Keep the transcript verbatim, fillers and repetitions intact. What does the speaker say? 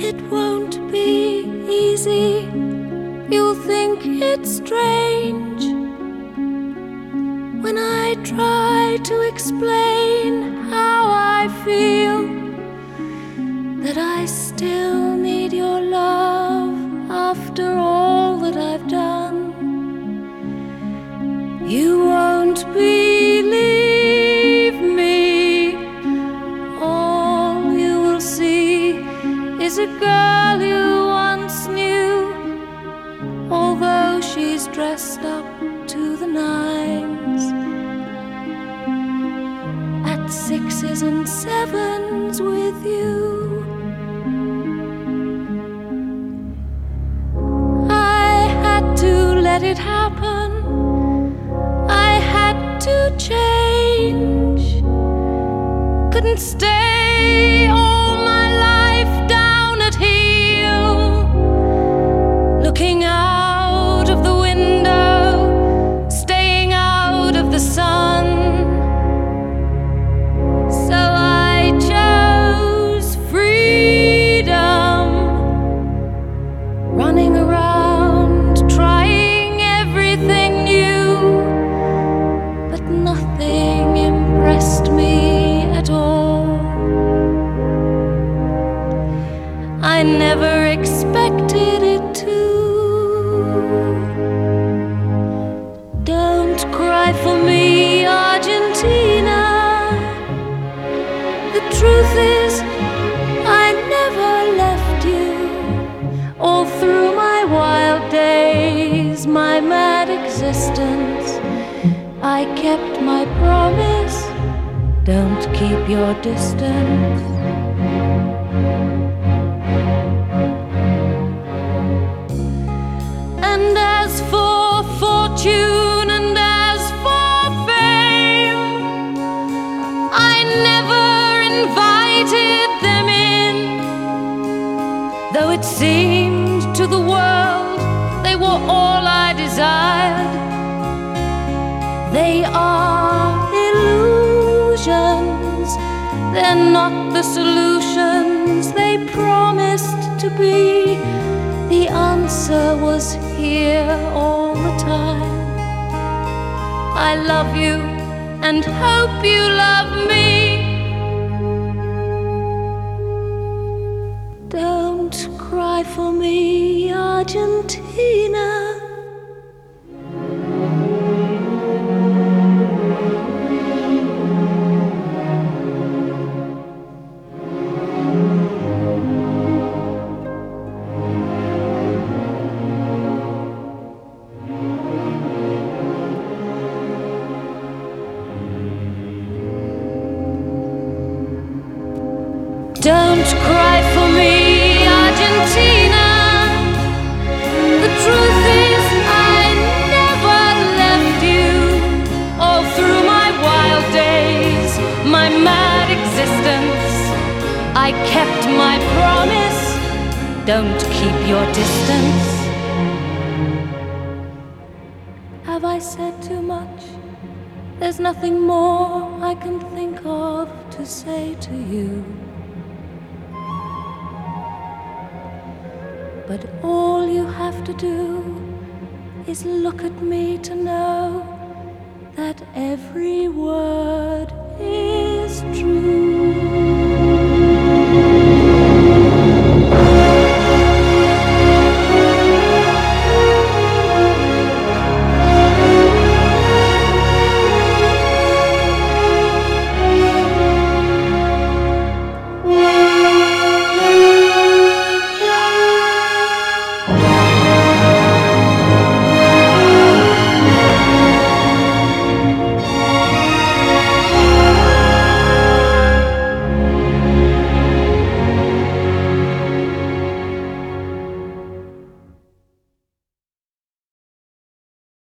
It won't be easy. You'll think it's strange when I try to explain how I feel, that I still need your love after all that I've done. You won't believe me. All you will see is a girl you once knew, although she's dressed up to the nines, at sixes and sevens with you. I had to let it happen. I had to change. Couldn't stay all my life down at heel, looking out of the window, staying out of the sun. So I chose freedom, running around, trying everything new, but nothing impressed me at all. I never expected it to. Don't cry for me, Argentina. The truth is, I never left you. All through my wild days, my mad existence, I kept my promise. Don't keep your distance. And as for fortune and as for fame, I never invited them in, though it seemed to the world they were all I desired. They are illusions, they're not the solutions they promised to be. The answer was here all the time. I love you and hope you love me. Don't cry for me, Argentina. Don't cry for me, Argentina. The truth is, I never left you. All through my wild days, my mad existence, I kept my promise. Don't keep your distance. Have I said too much? There's nothing more I can think of to say to you. But all you have to do is look at me to know that every word